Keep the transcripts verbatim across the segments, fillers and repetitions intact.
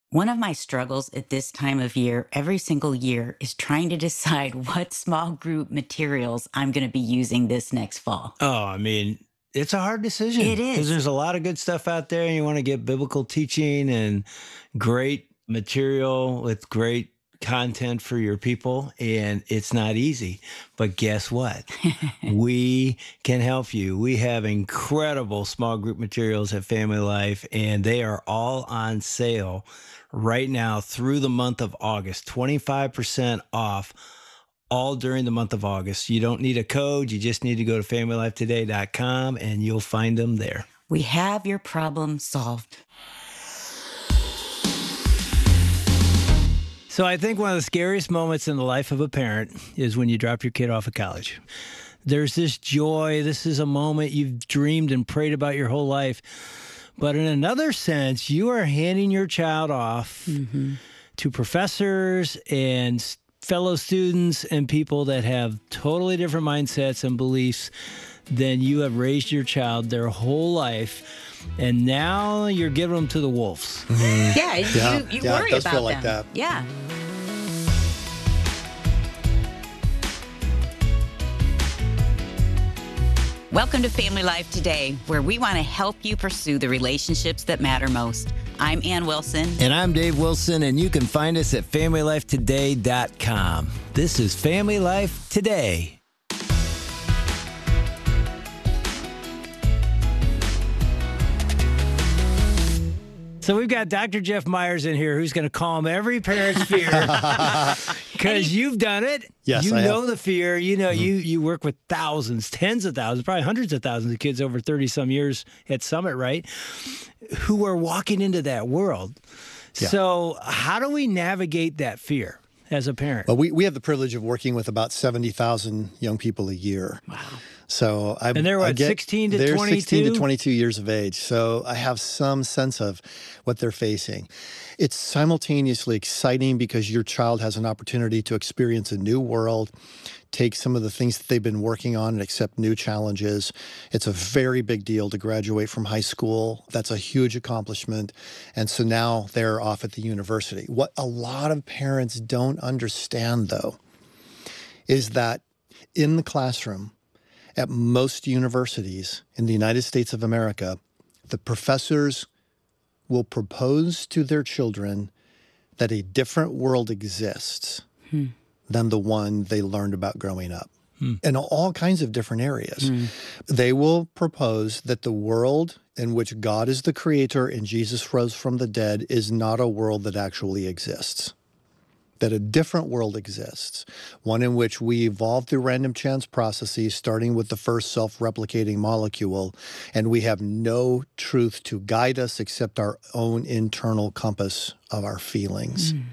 One of my struggles at this time of year, every single year, is trying to decide what small group materials I'm going to be using this next fall. Oh, I mean, it's a hard decision. It is. Because there's a lot of good stuff out there, and you want to get biblical teaching and great material with great content for your people, and it's not easy. But guess what? We can help you. We have incredible small group materials at Family Life, and they are all on sale right now through the month of August, twenty-five percent off all during the month of August. You don't need a code. You just need to go to family life today dot com and you'll find them there. We have your problem solved. So I think one of the scariest moments in the life of a parent is when you drop your kid off of college. There's this joy. This is a moment you've dreamed and prayed about your whole life. But in another sense, you are handing your child off mm-hmm. to professors and fellow students and people that have totally different mindsets and beliefs than you have raised your child their whole life. And now you're giving them to the wolves. Mm-hmm. Yeah, yeah, you, you yeah, worry it does about feel like them. that. Yeah. Welcome to Family Life Today, where we want to help you pursue the relationships that matter most. I'm Ann Wilson. And I'm Dave Wilson, and you can find us at family life today dot com. This is Family Life Today. So we've got Doctor Jeff Myers in here who's going to calm every parent's fear because you've done it. Yes, you I know have. the fear. You know, Mm-hmm. you you work with thousands, tens of thousands, probably hundreds of thousands of kids over thirty-some years at Summit, right, who are walking into that world. Yeah. So how do we navigate that fear as a parent? Well, we, we have the privilege of working with about seventy thousand young people a year. Wow. So I And they're I what, get- sixteen to they're twenty-two? sixteen to twenty-two years of age. So I have some sense of what they're facing. It's simultaneously exciting because your child has an opportunity to experience a new world, take some of the things that they've been working on and accept new challenges. It's a very big deal to graduate from high school. That's a huge accomplishment. And so now they're off at the university. What a lot of parents don't understand, though, is that in the classroom, at most universities in the United States of America, the professors will propose to their children that a different world exists hmm. than the one they learned about growing up. Hmm. In all kinds of different areas. Hmm. They will propose that the world in which God is the creator and Jesus rose from the dead is not a world that actually exists. That a different world exists, one in which we evolved through random chance processes, starting with the first self-replicating molecule, and we have no truth to guide us except our own internal compass of our feelings. Mm.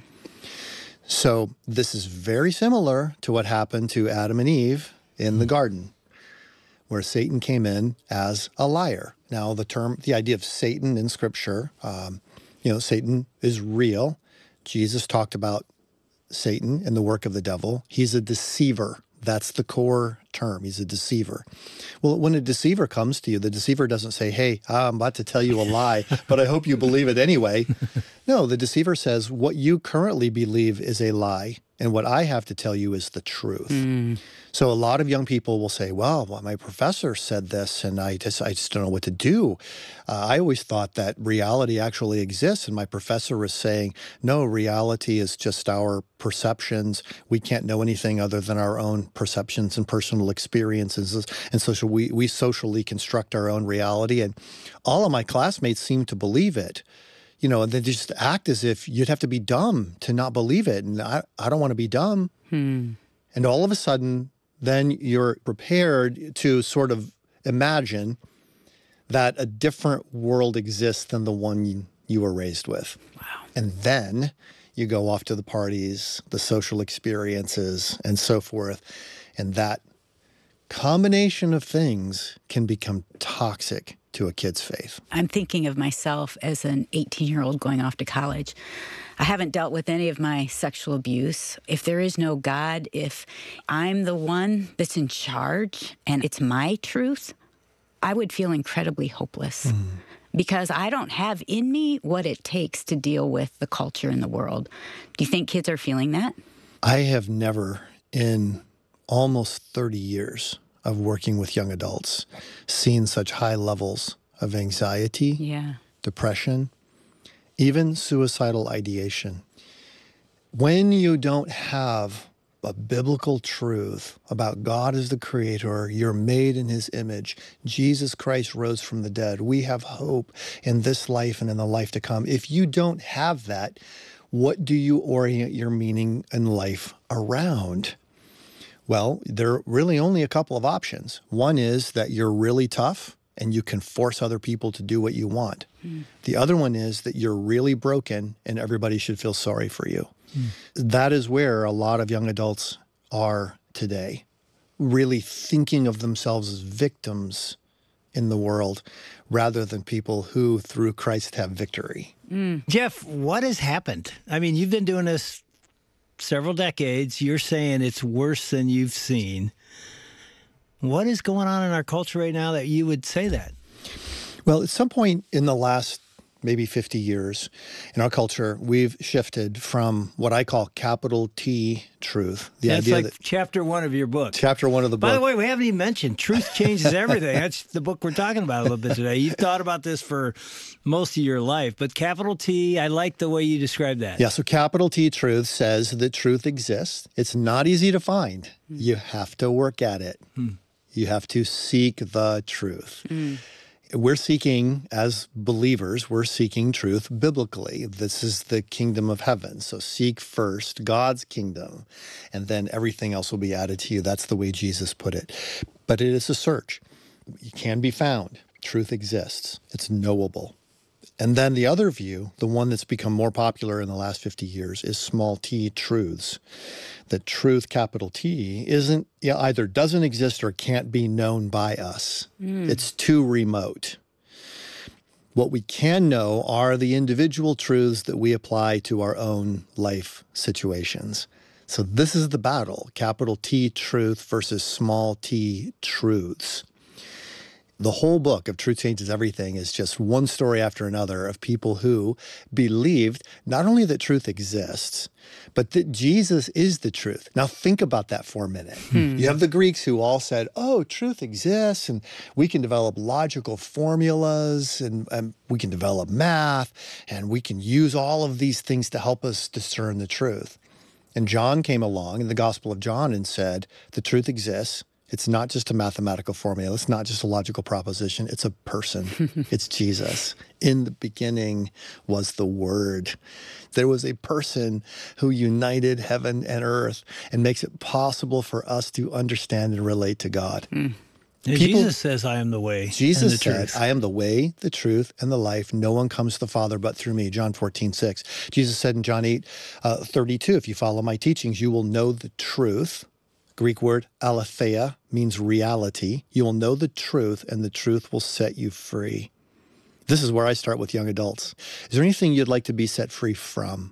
So this is very similar to what happened to Adam and Eve in mm. the garden, where Satan came in as a liar. Now, the term, the idea of Satan in Scripture, um, you know, Satan is real. Jesus talked about Satan and the work of the devil. He's a deceiver. That's the core term. He's a deceiver. Well, when a deceiver comes to you, the deceiver doesn't say, hey, I'm about to tell you a lie, but I hope you believe it anyway. No, the deceiver says, what you currently believe is a lie, and what I have to tell you is the truth. Mm. So a lot of young people will say, well, well, my professor said this, and I just, I just don't know what to do. Uh, I always thought that reality actually exists, and my professor was saying, no, reality is just our perceptions. We can't know anything other than our own perceptions and personal experiences, and so we, we socially construct our own reality. And all of my classmates seem to believe it. You know, and they just act as if you'd have to be dumb to not believe it. And I, I don't want to be dumb. Hmm. And all of a sudden, then you're prepared to sort of imagine that a different world exists than the one you, you were raised with. Wow. And then you go off to the parties, the social experiences, and so forth. And that combination of things can become toxic to a kid's faith. I'm thinking of myself as an eighteen-year-old going off to college. I haven't dealt with any of my sexual abuse. If there is no God, if I'm the one that's in charge and it's my truth, I would feel incredibly hopeless. Mm. because I don't have in me what it takes to deal with the culture in the world. Do you think kids are feeling that? I have never, in almost thirty years of working with young adults, seen such high levels of anxiety, Yeah. depression, even suicidal ideation. When you don't have a biblical truth about God as the creator, you're made in his image, Jesus Christ rose from the dead, we have hope in this life and in the life to come. If you don't have that, what do you orient your meaning in life around? Well, there are really only a couple of options. One is that you're really tough and you can force other people to do what you want. Mm. The other one is that you're really broken and everybody should feel sorry for you. Mm. That is where a lot of young adults are today, really thinking of themselves as victims in the world rather than people who, through Christ, have victory. Mm. Jeff, what has happened? I mean, you've been doing this several decades. You're saying it's worse than you've seen. What is going on in our culture right now that you would say that? Well, at some point in the last maybe fifty years in our culture, we've shifted from what I call capital T truth. The That's idea like that chapter one of your book. Chapter one of the book. By the way, we haven't even mentioned truth changes everything. That's the book we're talking about a little bit today. You've thought about this for most of your life, but capital T, I like the way you describe that. Yeah, so capital T truth says that truth exists. It's not easy to find. Mm. You have to work at it. Mm. You have to seek the truth. Mm. We're seeking, as believers, we're seeking truth biblically. This is the kingdom of heaven. So seek first God's kingdom, and then everything else will be added to you. That's the way Jesus put it. But it is a search. It can be found. Truth exists. It's knowable. And then the other view, the one that's become more popular in the last fifty years, is small t truths. That truth, capital T, isn't, you know, either doesn't exist or can't be known by us. Mm. It's too remote. What we can know are the individual truths that we apply to our own life situations. So this is the battle, capital T truth versus small t truths. The whole book of Truth Changes Everything is just one story after another of people who believed not only that truth exists, but that Jesus is the truth. Now think about that for a minute. Hmm. You have the Greeks who all said, oh, truth exists, and we can develop logical formulas, and, and we can develop math, and we can use all of these things to help us discern the truth. And John came along in the Gospel of John and said, the truth exists. It's not just a mathematical formula. It's not just a logical proposition. It's a person. It's Jesus. In the beginning was the Word. There was a person who united heaven and earth and makes it possible for us to understand and relate to God. Mm. People, Jesus says, I am the way Jesus and the said, truth. I am the way, the truth, and the life. No one comes to the Father but through me, John fourteen six. Jesus said in John eight thirty-two, if you follow my teachings, you will know the truth. Greek word aletheia means reality. You will know the truth, and the truth will set you free. This is where I start with young adults. Is there anything you'd like to be set free from?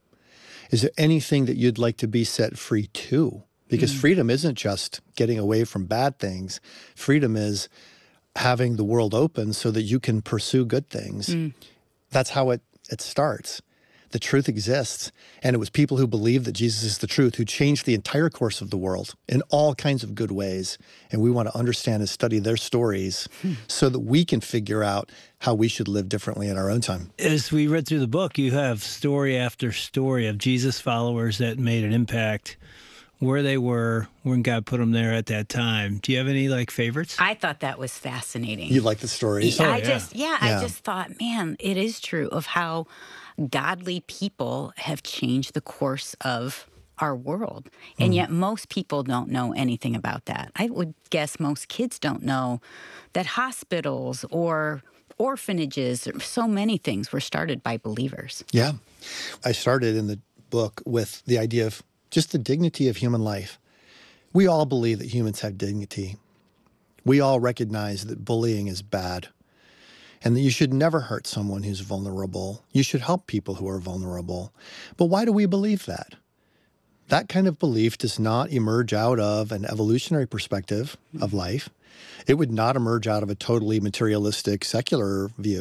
Is there anything that you'd like to be set free to? Because mm. freedom isn't just getting away from bad things. Freedom is having the world open so that you can pursue good things. Mm. That's how it, it starts. The truth exists, and it was people who believed that Jesus is the truth who changed the entire course of the world in all kinds of good ways. And we want to understand and study their stories hmm. so that we can figure out how we should live differently in our own time. As we read through the book, you have story after story of Jesus followers that made an impact where they were when God put them there at that time. Do you have any like favorites? I thought that was fascinating. You like the stories? I oh, yeah. just, yeah, yeah, I just thought, man, it is true of how godly people have changed the course of our world. And mm. yet most people don't know anything about that. I would guess most kids don't know that hospitals or orphanages, or so many things were started by believers. Yeah. I started in the book with the idea of just the dignity of human life. We all believe that humans have dignity. We all recognize that bullying is bad, and that you should never hurt someone who's vulnerable. You should help people who are vulnerable. But why do we believe that? That kind of belief does not emerge out of an evolutionary perspective of life. It would not emerge out of a totally materialistic, secular view.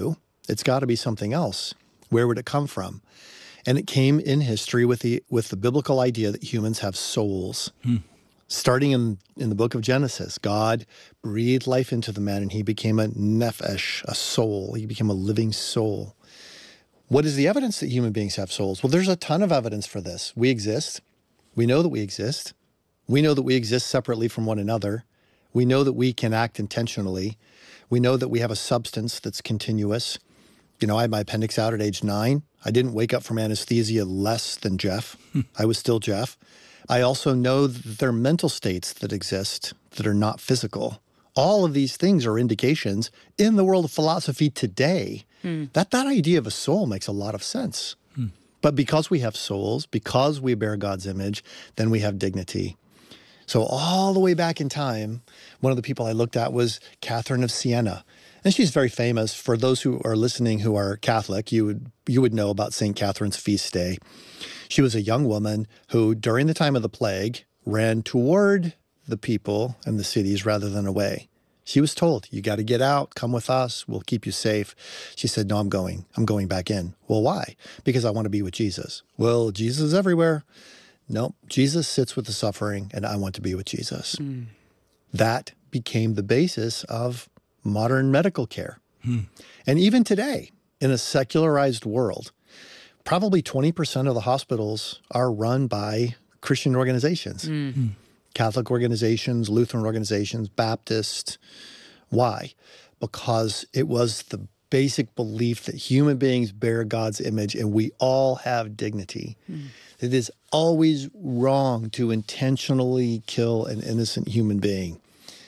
It's got to be something else. Where would it come from? And it came in history with the with the biblical idea that humans have souls. Hmm. Starting in, in the book of Genesis, God breathed life into the man and he became a nephesh, a soul. He became a living soul. What is the evidence that human beings have souls? Well, there's a ton of evidence for this. We exist. We know that we exist. We know that we exist separately from one another. We know that we can act intentionally. We know that we have a substance that's continuous. You know, I had my appendix out at age nine. I didn't wake up from anesthesia less than Jeff. I was still Jeff. I also know that there are mental states that exist that are not physical. All of these things are indications in the world of philosophy today mm. that that idea of a soul makes a lot of sense. Mm. But because we have souls, because we bear God's image, then we have dignity. So all the way back in time, one of the people I looked at was Catherine of Siena. And she's very famous. For those who are listening who are Catholic, you would you would know about Saint Catherine's feast day. She was a young woman who, during the time of the plague, ran toward the people and the cities rather than away. She was told, you got to get out, come with us, we'll keep you safe. She said, no, I'm going. I'm going back in. Well, why? Because I want to be with Jesus. Well, Jesus is everywhere. No, Jesus sits with the suffering, and I want to be with Jesus. Mm. That became the basis of modern medical care. Hmm. And even today, in a secularized world, probably twenty percent of the hospitals are run by Christian organizations, mm. Catholic organizations, Lutheran organizations, Baptist. Why? Because it was the basic belief that human beings bear God's image and we all have dignity. Mm. It is always wrong to intentionally kill an innocent human being.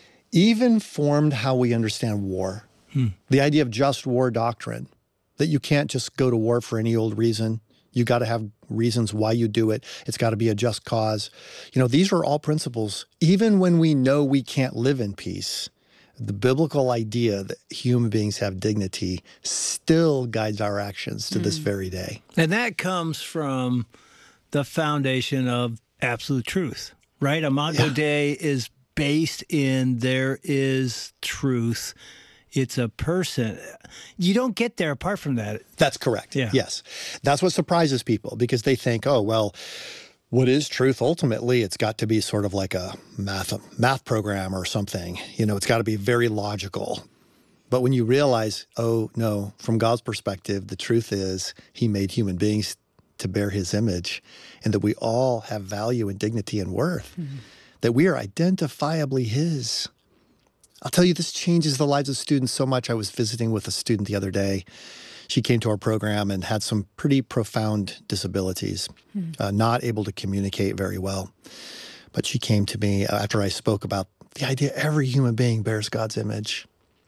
Even formed how we understand war. Hmm. The idea of just war doctrine, that you can't just go to war for any old reason. You got to have reasons why you do it. It's got to be a just cause. You know, these are all principles. Even when we know we can't live in peace, the biblical idea that human beings have dignity still guides our actions to mm. this very day. And that comes from the foundation of absolute truth, right? Imago yeah. Dei is based in there is truth. It's a person. You don't get there apart from that. That's correct. Yeah. Yes. That's what surprises people because they think, oh, well, what is truth? Ultimately, it's got to be sort of like a math math program or something. You know, it's got to be very logical. But when you realize, oh, no, from God's perspective, the truth is he made human beings to bear his image and that we all have value and dignity and worth. Mm-hmm. That we are identifiably his. I'll tell you, this changes the lives of students so much. I was visiting with a student the other day. She came to our program and had some pretty profound disabilities, hmm. uh, not able to communicate very well. But she came to me after I spoke about the idea every human being bears God's image.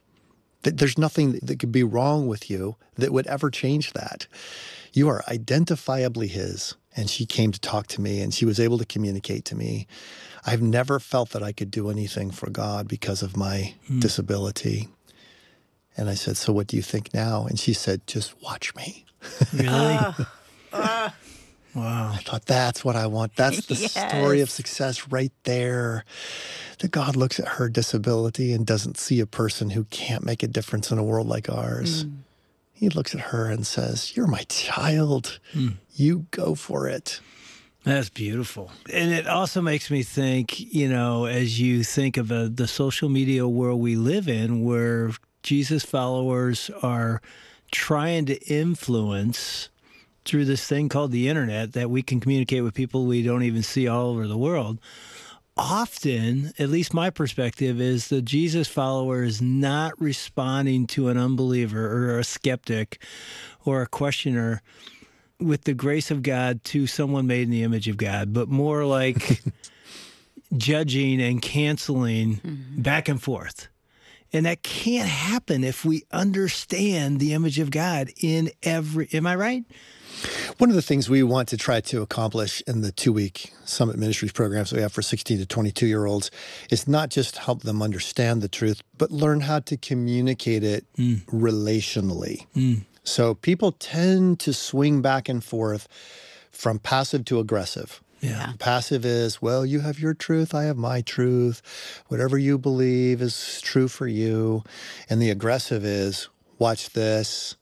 That there's nothing that could be wrong with you that would ever change that. You are identifiably his. And she came to talk to me, and she was able to communicate to me. I've never felt that I could do anything for God because of my mm. disability. And I said, so what do you think now? And she said, just watch me. Really? uh, uh, wow. I thought, that's what I want. That's the yes. story of success right there. That God looks at her disability and doesn't see a person who can't make a difference in a world like ours. Mm. He looks at her and says, you're my child. Mm. You go for it. That's beautiful. And it also makes me think, you know, as you think of a, the social media world we live in, where Jesus followers are trying to influence through this thing called the internet that we can communicate with people we don't even see all over the world. Often, at least my perspective, is the Jesus follower is not responding to an unbeliever or a skeptic or a questioner with the grace of God to someone made in the image of God, but more like judging and canceling mm-hmm. back and forth. And that can't happen if we understand the image of God in every, am I right? One of the things we want to try to accomplish in the two-week Summit Ministries programs we have for sixteen to twenty-two-year-olds is not just help them understand the truth, but learn how to communicate it mm. relationally. Mm. So people tend to swing back and forth from passive to aggressive. Yeah. Passive is, well, you have your truth, I have my truth. Whatever you believe is true for you. And the aggressive is, watch this.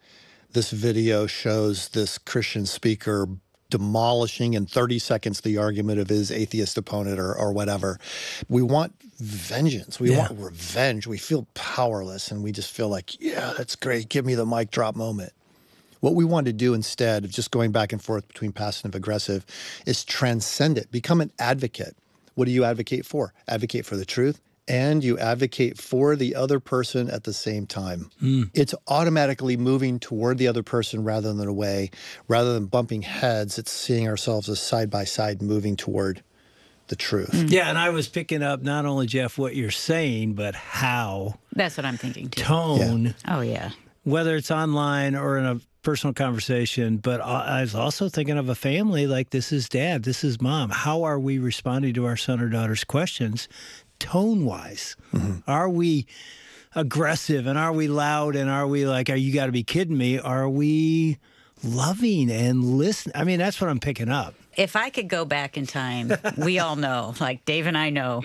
This video shows this Christian speaker demolishing in thirty seconds the argument of his atheist opponent or, or whatever. We want vengeance. We Yeah. want revenge. We feel powerless, and we just feel like, yeah, that's great. Give me the mic drop moment. What we want to do instead of just going back and forth between passive and aggressive is transcend it. Become an advocate. What do you advocate for? Advocate for the truth, and you advocate for the other person at the same time. Mm. It's automatically moving toward the other person rather than away. Rather than bumping heads, it's seeing ourselves as side by side moving toward the truth. Mm. Yeah, and I was picking up not only, Jeff, what you're saying, but how. That's what I'm thinking too. Tone, yeah. Oh, yeah. Whether it's online or in a personal conversation, but I was also thinking of a family like this is dad, this is mom. How are we responding to our son or daughter's questions tone-wise? Mm-hmm. Are we aggressive and are we loud and are we like, are you got to be kidding me? Are we loving and listening? I mean, that's what I'm picking up. If I could go back in time, we all know, like Dave and I know,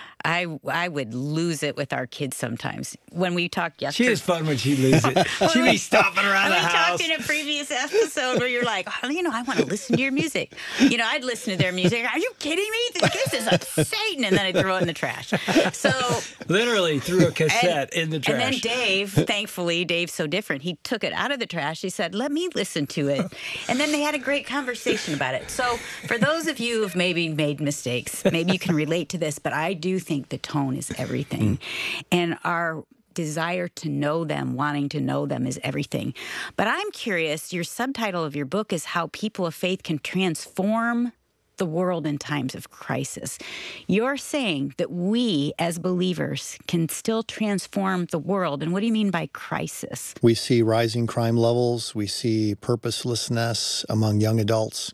I I would lose it with our kids sometimes. When we talked yesterday. She is fun when she loses it. She'd be stomping around the we house. We talked in a previous episode where you're like, oh, you know, I want to listen to your music. You know, I'd listen to their music. Are you kidding me? This is upsetting. And then I'd throw it in the trash. So literally threw a cassette and, in the trash. And then Dave, thankfully, Dave's so different. He took it out of the trash. He said, let me listen to it. And then they had a great conversation about it. So for those of you who've maybe made mistakes, maybe you can relate to this, but I do think the tone is everything. And our desire to know them, wanting to know them is everything. But I'm curious, your subtitle of your book is How People of Faith Can Transform the World in Times of Crisis. You're saying that we as believers can still transform the world. And what do you mean by crisis? We see rising crime levels. We see purposelessness among young adults.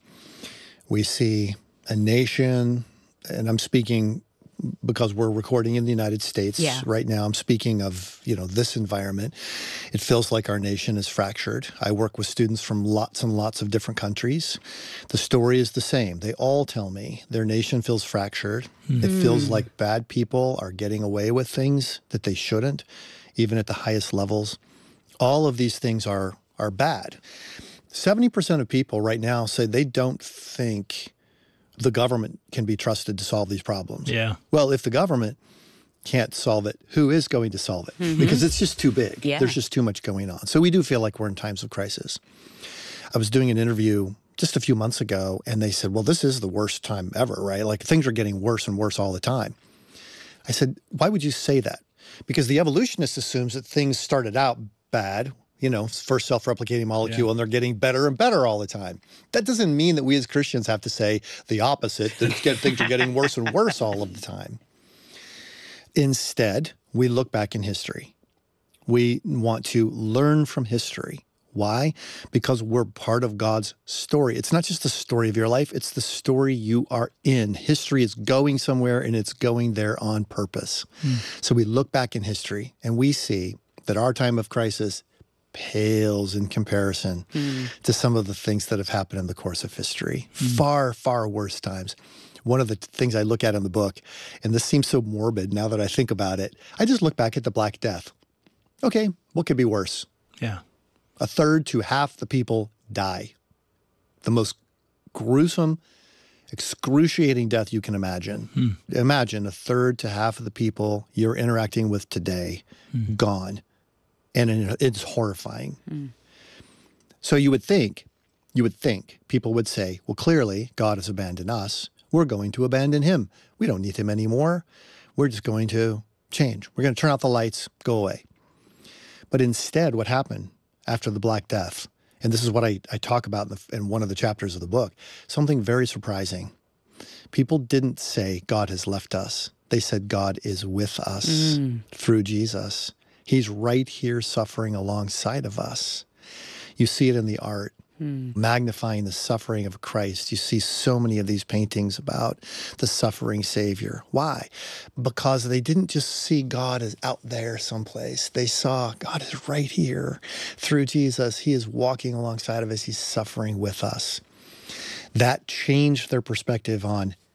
We see a nation, and I'm speaking because we're recording in the United States yeah. right now. I'm speaking of, you know, this environment. It feels like our nation is fractured. I work with students from lots and lots of different countries. The story is the same. They all tell me their nation feels fractured. Mm-hmm. It feels like bad people are getting away with things that they shouldn't, even at the highest levels. All of these things are are bad. seventy percent of people right now say they don't think the government can be trusted to solve these problems. Yeah. Well, if the government can't solve it, who is going to solve it? Mm-hmm. Because it's just too big. Yeah. There's just too much going on. So we do feel like we're in times of crisis. I was doing an interview just a few months ago, and they said, well, this is the worst time ever, right? Like things are getting worse and worse all the time. I said, why would you say that? Because the evolutionist assumes that things started out bad, you know, first self-replicating molecule, yeah. and they're getting better and better all the time. That doesn't mean that we as Christians have to say the opposite, that things are getting worse and worse all of the time. Instead, we look back in history. We want to learn from history. Why? Because we're part of God's story. It's not just the story of your life, it's the story you are in. History is going somewhere, and it's going there on purpose. Mm. So we look back in history, and we see that our time of crisis pales in comparison mm. to some of the things that have happened in the course of history. Mm. Far, far worse times. One of the things I look at in the book, and this seems so morbid now that I think about it, I just look back at the Black Death. Okay, what could be worse? Yeah. A third to half the people die. The most gruesome, excruciating death you can imagine. Mm. Imagine a third to half of the people you're interacting with today mm. gone. And it's horrifying. Mm. So you would think, you would think people would say, well, clearly God has abandoned us. We're going to abandon him. We don't need him anymore. We're just going to change. We're going to turn out the lights, go away. But instead, what happened after the Black Death, and this is what I, I talk about in, the, in one of the chapters of the book, something very surprising. People didn't say God has left us. They said God is with us mm. through Jesus. He's right here suffering alongside of us. You see it in the art, hmm. magnifying the suffering of Christ. You see so many of these paintings about the suffering Savior. Why? Because they didn't just see God as out there someplace. They saw God is right here through Jesus. He is walking alongside of us. He's suffering with us. That changed their perspective on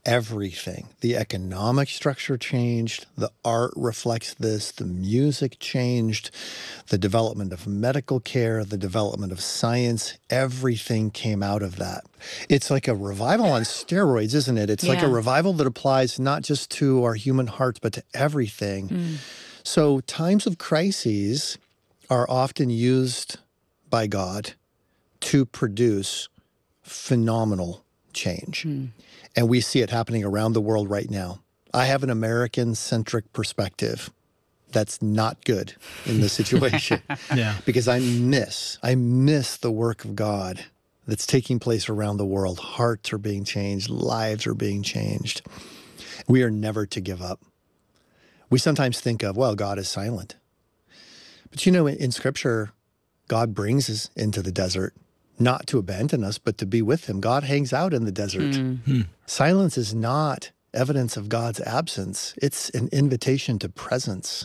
everything. The economic structure changed. The art reflects this. The music changed. The development of medical care, the development of science, everything came out of that. It's like a revival on steroids, isn't it? It's like a Yeah. revival that applies not just to our human hearts, but to everything. Mm. So times of crises are often used by God to produce phenomenal change. Mm. And we see it happening around the world right now. I have an American-centric perspective that's not good in this situation. Yeah. Because I miss, I miss the work of God that's taking place around the world. Hearts are being changed. Lives are being changed. We are never to give up. We sometimes think of, well, God is silent. But you know, in, in Scripture, God brings us into the desert, not to abandon us, but to be with him. God hangs out in the desert. Mm. Silence is not evidence of God's absence. It's an invitation to presence.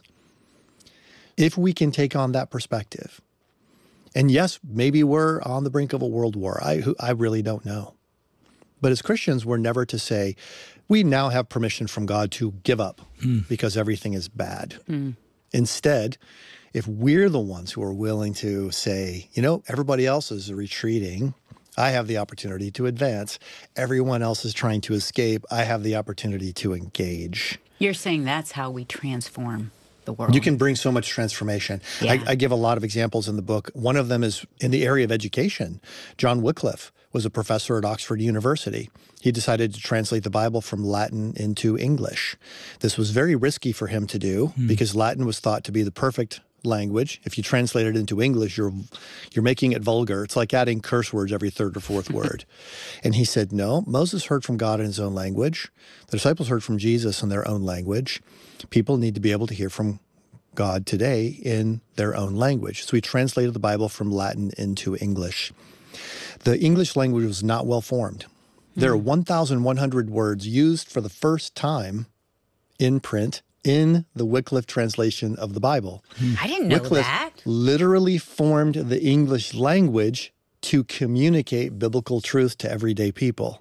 If we can take on that perspective, and yes, maybe we're on the brink of a world war. I, who- I really don't know. But as Christians, we're never to say, we now have permission from God to give up because everything is bad. Mm. Instead, if we're the ones who are willing to say, you know, everybody else is retreating, I have the opportunity to advance. Everyone else is trying to escape. I have the opportunity to engage. You're saying that's how we transform the world. You can bring so much transformation. Yeah. I, I give a lot of examples in the book. One of them is in the area of education. John Wycliffe was a professor at Oxford University. He decided to translate the Bible from Latin into English. This was very risky for him to do because Latin was thought to be the perfect language. If you translate it into English, you're you're making it vulgar. It's like adding curse words every third or fourth word. And he said, no, Moses heard from God in his own language. The disciples heard from Jesus in their own language. People need to be able to hear from God today in their own language. So he translated the Bible from Latin into English. The English language was not well formed. There are one thousand one hundred words used for the first time in print in the Wycliffe translation of the Bible. I didn't know Wycliffe that. literally formed the English language to communicate biblical truth to everyday people.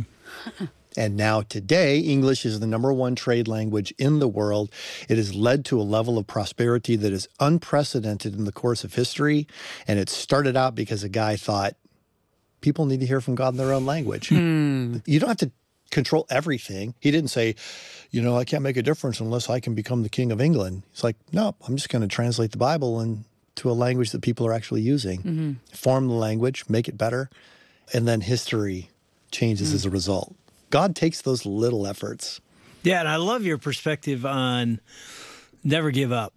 And now today, English is the number one trade language in the world. It has led to a level of prosperity that is unprecedented in the course of history. And it started out because a guy thought, people need to hear from God in their own language. You don't have to control everything. He didn't say, you know, I can't make a difference unless I can become the king of England. He's like, no, I'm just going to translate the Bible into a language that people are actually using. Mm-hmm. Form the language, make it better, and then history changes as a result. God takes those little efforts. Yeah, and I love your perspective on never give up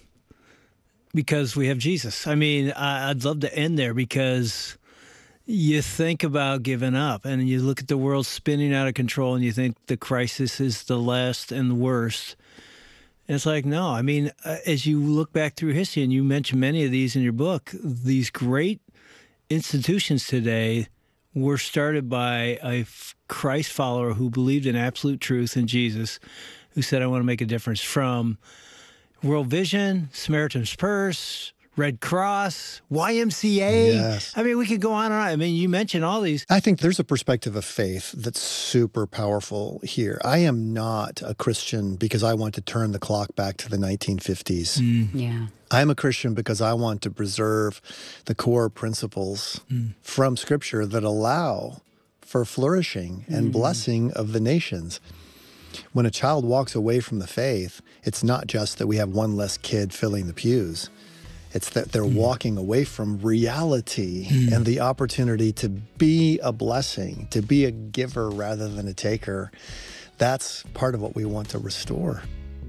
because we have Jesus. I mean, I- I'd love to end there because you think about giving up and you look at the world spinning out of control and you think the crisis is the last and the worst. And it's like, no, I mean, uh, as you look back through history, and you mentioned many of these in your book, these great institutions today were started by a f- Christ follower who believed in absolute truth in Jesus, who said, I want to make a difference. From World Vision, Samaritan's Purse, Red Cross, Y M C A. Yes. I mean, we could go on and on. I mean, you mentioned all these. I think there's a perspective of faith that's super powerful here. I am not a Christian because I want to turn the clock back to the nineteen fifties. Yeah. I'm a Christian because I want to preserve the core principles from Scripture that allow for flourishing and blessing of the nations. When a child walks away from the faith, it's not just that we have one less kid filling the pews. It's that they're walking away from reality and the opportunity to be a blessing, to be a giver rather than a taker. That's part of what we want to restore.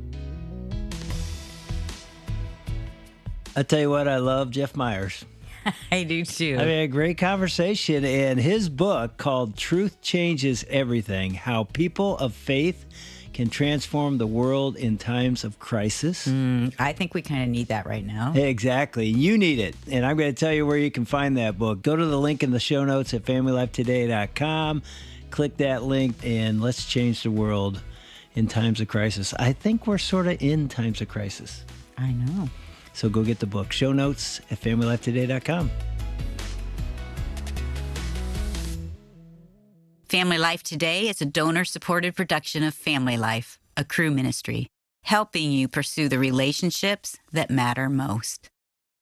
I tell you what, I love Jeff Myers. I do too. I mean, a great conversation. And his book called Truth Changes Everything, How People of Faith Can Transform the World in Times of Crisis. Mm, I think we kind of need that right now. Exactly. You need it. And I'm going to tell you where you can find that book. Go to the link in the show notes at family life today dot com. Click that link and let's change the world in times of crisis. I think we're sort of in times of crisis. I know. So go get the book. Show notes at family life today dot com. Family Life Today is a donor-supported production of Family Life, a Cru ministry, helping you pursue the relationships that matter most.